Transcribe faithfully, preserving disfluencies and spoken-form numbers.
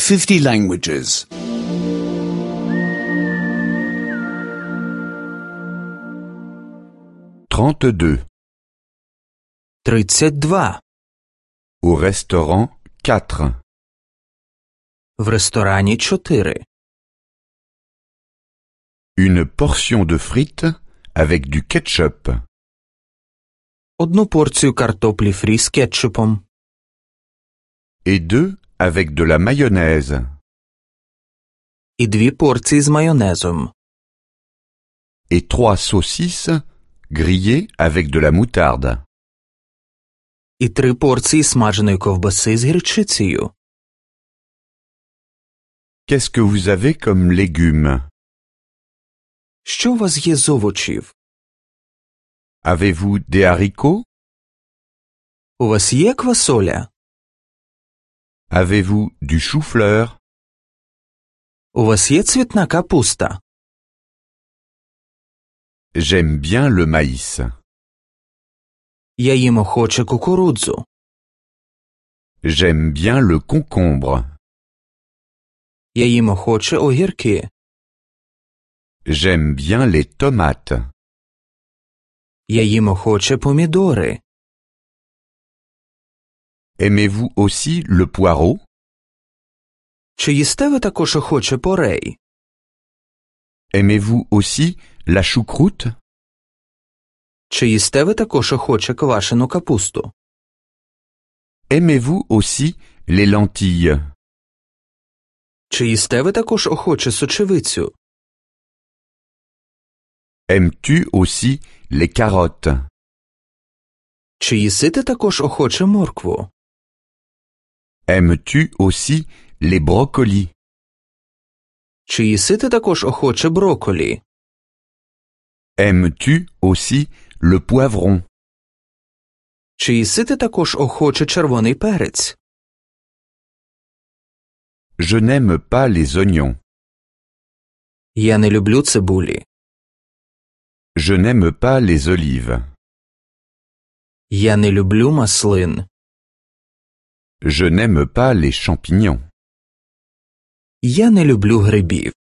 fifty languages. trente-deux. тридцять два. Au restaurant quatre. В ресторані чотири. Une portion de frites avec du ketchup. Одну порцію картоплі фрі з кетчупом. Et deux avec de la mayonnaise. І дві порції з майонезом. Et trois saucisses grillées avec de la moutarde. І три порції смаженої ковбаси з гірчицею. Qu'est-ce que vous avez comme légumes? Що у вас є з овочів? Avez-vous des haricots? У вас є квасоля? Avez-vous du chou-fleur? У вас є цвітна капуста? J'aime bien le maïs. Я їм охоче кукурудзу. J'aime bien le concombre. Я їм охоче огірки. J'aime bien les tomates. Я їм охоче помідори. Aimez-vous aussi le poireau? Чи їсте ви також охоче порей? Aimez-vous aussi la choucroute? Чи їсте ви також охоче квашену капусту? Aimez-vous aussi les lentilles? Чи їсте ви також охоче сочевицю? Aimes-tu aussi les carottes? Чи їсите також охоче моркву? Aimes-tu aussi les brocolis? Чи їсите також охоче брокколі? Aimes-tu aussi le poivron? Чи їсите також охоче червоний перець? Je n'aime pas les oignons. Я не люблю цибулі. Je n'aime pas les olives. Я не люблю маслин. Je n'aime pas les champignons. Я не люблю грибів.